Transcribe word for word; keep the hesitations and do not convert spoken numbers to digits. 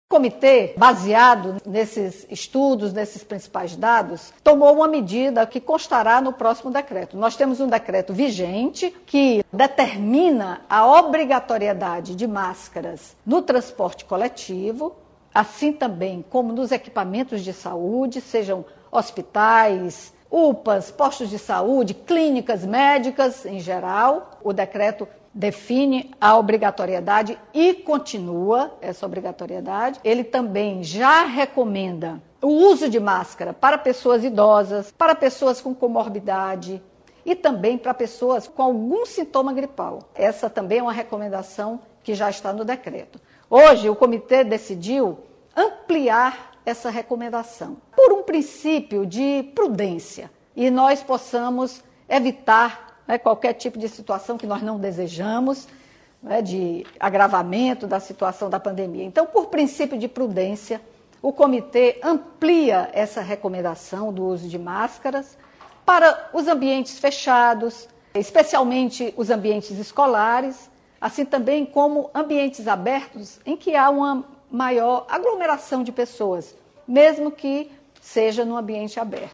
O comitê, baseado nesses estudos, nesses principais dados, tomou uma medida que constará no próximo decreto. Nós temos um decreto vigente que determina a obrigatoriedade de máscaras no transporte coletivo, assim também como nos equipamentos de saúde, sejam hospitais, U P As, postos de saúde, clínicas médicas em geral. O decreto define a obrigatoriedade e continua essa obrigatoriedade. Ele também já recomenda o uso de máscara para pessoas idosas, para pessoas com comorbidade e também para pessoas com algum sintoma gripal. Essa também é uma recomendação que já está no decreto. Hoje, o comitê decidiu ampliar essa recomendação por um princípio de prudência e nós possamos evitar né, qualquer tipo de situação que nós não desejamos, né, de agravamento da situação da pandemia. Então, por princípio de prudência, o comitê amplia essa recomendação do uso de máscaras para os ambientes fechados, especialmente os ambientes escolares, assim também como ambientes abertos em que há uma maior aglomeração de pessoas, mesmo que seja no ambiente aberto.